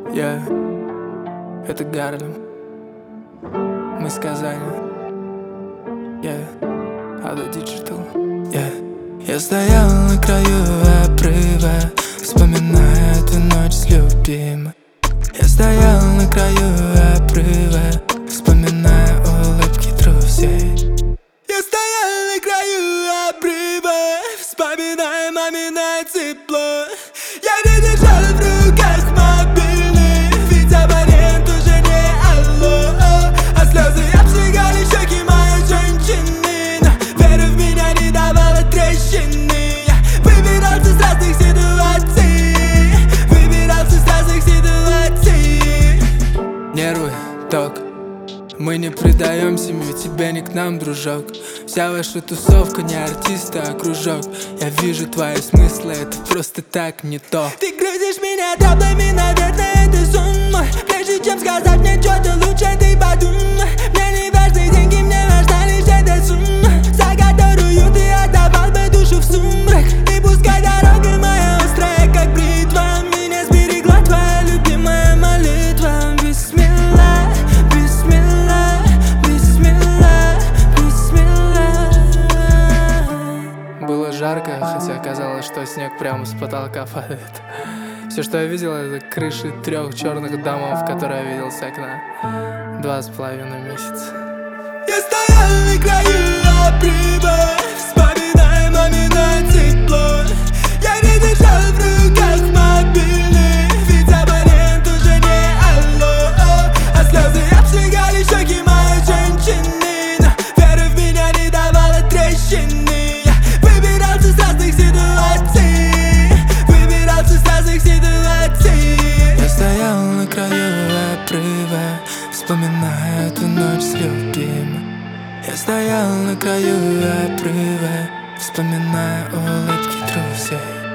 Yeah, это Гарлем. Мы с Казани. Yeah, Ада Digital. Yeah. Я стоял на краю обрыва, вспоминая эту ночь с любимой. Я стоял на краю обрыва, вспоминая улыбки друзей. Я стоял на краю обрыва, вспоминая мамино тепло. Я не держал в руках мобильный, ведь абонент уже не алло. А слезы обжигали щеки моей женщины, но вера в меня не давала трещины. Я выбирался с разных ситуаций, выбирался с разных ситуаций. Нервы, ток. Мы не предаем семью, тебе не к нам, дружок. Вся ваша тусовка не артиста, а кружок. Я вижу твои смыслы, это просто так не то. Ты грузишь меня траблами, наверное, это сон мой. Прежде чем сказать мне что-то лучше, ты подумай. Мне не важны деньги, мне важна лишь эта сумма, за которую ты отдавал бы душу в сумрак. И пускай дорога моя острая, как бритва, меня сберегла твоя любимая молитва. Бисмилlah, бисмилlah, бисмилlah, бисмилlah. Было жарко, хотя казалось, что снег прямо с потолка падает. Все, что я видел, это крыши 3 черных домов, которые я видел с окна 2,5 месяца. Я стоял на краю обрыва, вспоминая мамино тепло. Я не держал в руках мобильный, ведь абонент уже не алло. А слезы обжигали щеки моей женщины, но вера в меня не давала трещины. Я выбирался с разных ситуаций, выбирался с разных ситуаций. Я стоял на краю обрыва, вспоминая эту ночь с любимой. Я стоял на краю обрыва, вспоминая улыбки друзей.